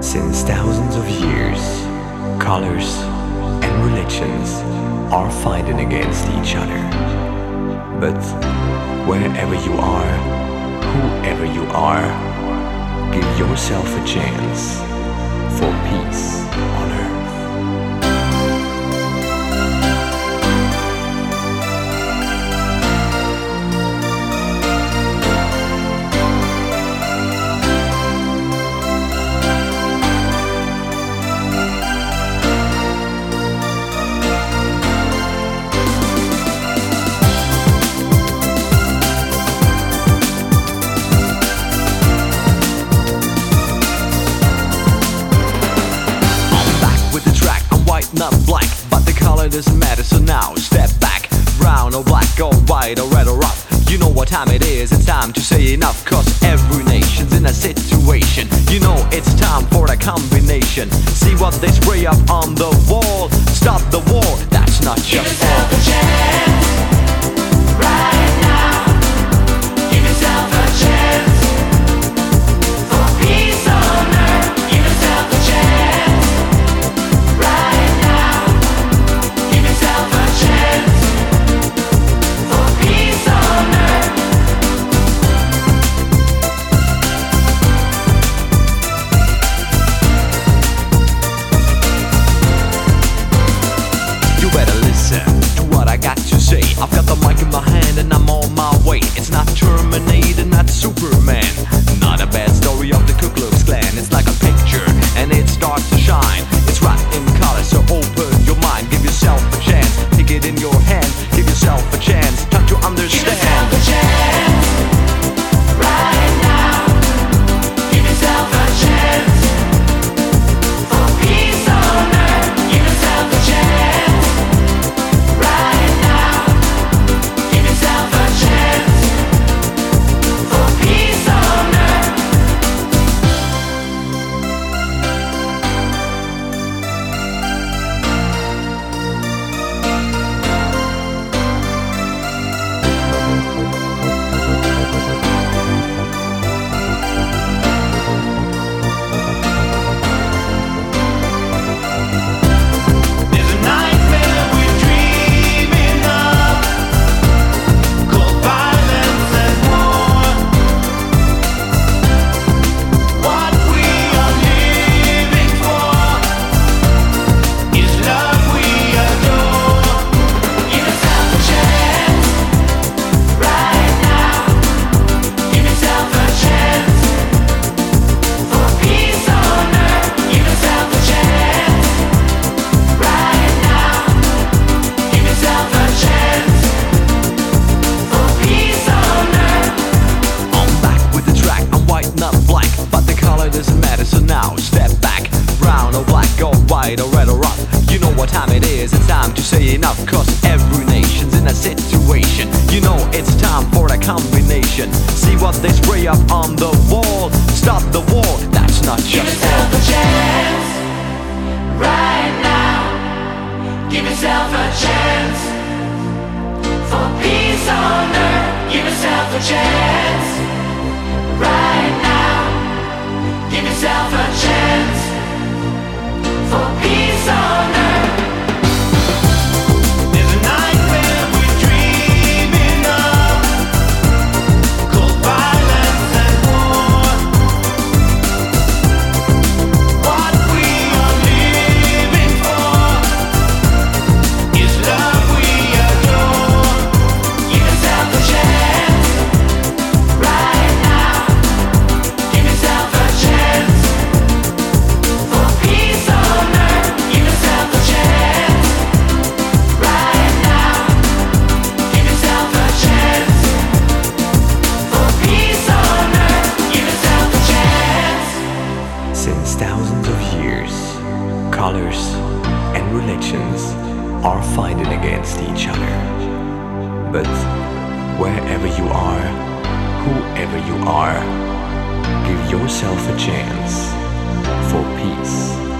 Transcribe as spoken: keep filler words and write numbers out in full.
Since thousands of years, colors and religions are fighting against each other. But wherever you are, whoever you are, give yourself a chance for peace on earth. Not black, but the color doesn't matter. So now step back, brown or black or white or red or rough. You know what time it is, it's time to say enough. Cause every nation's in a situation. You know it's time for a combination. See what they spray up on the wall. Stop the war, that's not just Give yourself a chance right now. Give yourself a chance for peace on earth. Give yourself a chance right now. Give yourself a chance for peace on earth. You better listen to what I got to say. I've got the mic in my hand and I'm on my way. It's not Terminator, not Superman. Not a bad story of the Ku Klux Klan. It's like a picture and it starts to shine. It's right in color, so open your mind. Give yourself a chance, take it in your hand. Give yourself a chance, time to Give yourself understand. a chance right now. Give yourself a chance for peace on earth. Give yourself a chance right now. Give yourself a chance for peace on earth. There's a nightmare we're dreaming of, called violence and war. What we are living for is love we adore. Give yourself a chance right now. Give yourself a chance for peace on earth. Give yourself a chance right now. Give yourself a chance for peace on earth. I'm back with the track, I'm white, not black, but the color doesn't matter. So now step back, brown or black or white or red or rough. You know what time it is, it's time to say enough. Cause every nation's in a situation. You know it's time for a combination. See what they spray up on the wall. Stop the war, that's not Give just yourself all. a chance right now. Give yourself a chance for peace on earth. Give yourself a chance right now. Give yourself a chance for peace on earth. There's a nightmare we're dreaming of, called violence and war. What we are living for is love we adore. Give yourself a chance right now. Give yourself a chance for peace on earth. Give yourself a chance right now. Give yourself a chance for peace on earth. Give yourself a chance. Since thousands of years, colors and religions are fighting against each other. But wherever you are, whoever you are, give yourself a chance for peace